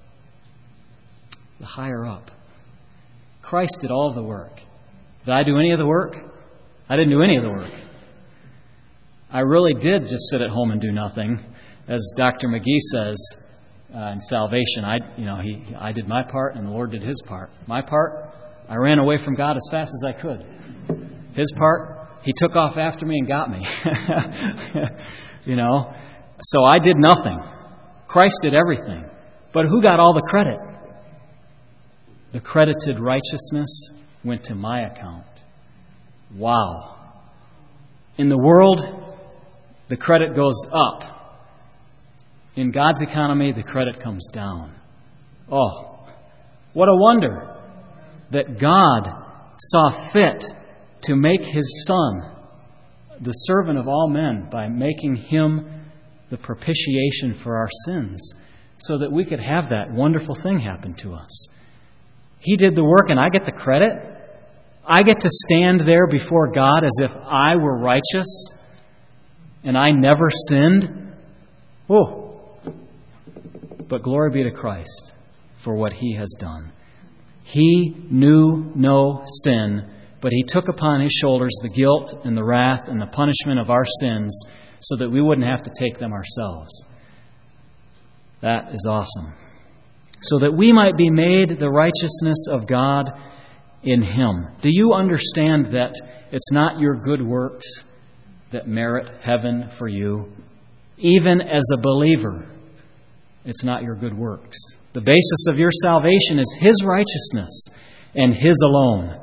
Speaker 2: The higher up. Christ did all the work. Did I do any of the work? I didn't do any of the work. I really did just sit at home and do nothing. As Doctor McGee says uh, in Salvation, I, you know, he, I did my part and the Lord did His part. My part, I ran away from God as fast as I could. His part, He took off after me and got me. You know? So I did nothing. Christ did everything. But who got all the credit? The credited righteousness went to my account. Wow. In the world, the credit goes up. In God's economy, the credit comes down. Oh, what a wonder. that God saw fit to make His Son the servant of all men by making Him the propitiation for our sins so that we could have that wonderful thing happen to us. He did the work and I get the credit. I get to stand there before God as if I were righteous and I never sinned. Oh, but glory be to Christ for what He has done. He knew no sin, but He took upon His shoulders the guilt and the wrath and the punishment of our sins so that we wouldn't have to take them ourselves. That is awesome. So that we might be made the righteousness of God in Him. Do you understand that it's not your good works that merit heaven for you? Even as a believer, it's not your good works. The basis of your salvation is His righteousness and His alone.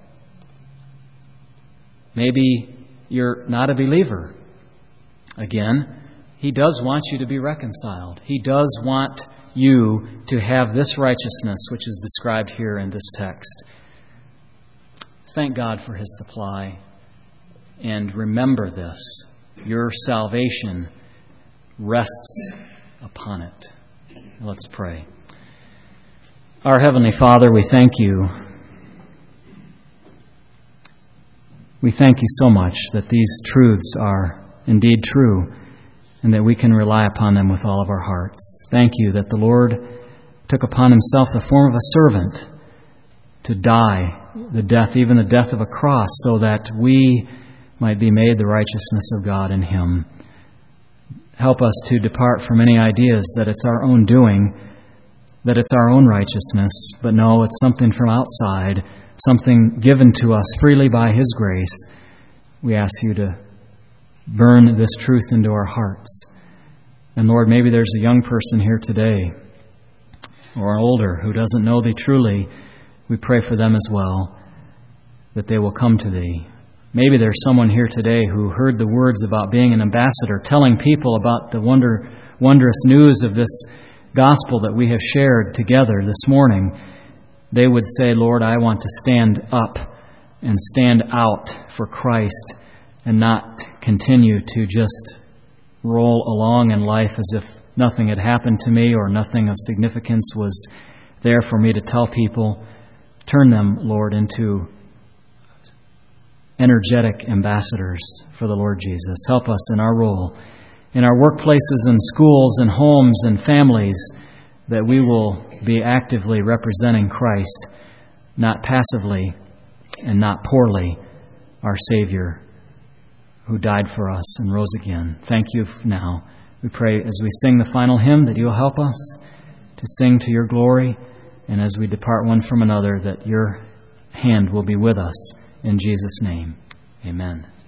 Speaker 2: Maybe you're not a believer. Again, He does want you to be reconciled. He does want you to have this righteousness which is described here in this text. Thank God for His supply. And remember this, your salvation rests upon it. Let's pray. Our Heavenly Father, we thank You. We thank You so much that these truths are indeed true and that we can rely upon them with all of our hearts. Thank You that the Lord took upon Himself the form of a servant to die the death, even the death of a cross, so that we might be made the righteousness of God in Him. Help us to depart from any ideas that it's our own doing, that it's our own righteousness, but no, it's something from outside, something given to us freely by His grace. We ask You to burn this truth into our hearts. And Lord, maybe there's a young person here today, or an older, who doesn't know Thee truly. We pray for them as well, that they will come to Thee. Maybe there's someone here today who heard the words about being an ambassador, telling people about the wonder, wondrous news of this gospel that we have shared together this morning. They would say, Lord, I want to stand up and stand out for Christ and not continue to just roll along in life as if nothing had happened to me or nothing of significance was there for me to tell people. Turn them, Lord, into energetic ambassadors for the Lord Jesus. Help us in our role, in our workplaces and schools and homes and families, that we will be actively representing Christ, not passively and not poorly, our Savior, who died for us and rose again. Thank You now. We pray as we sing the final hymn that You'll help us to sing to Your glory, and as we depart one from another, that Your hand will be with us. In Jesus' name, amen.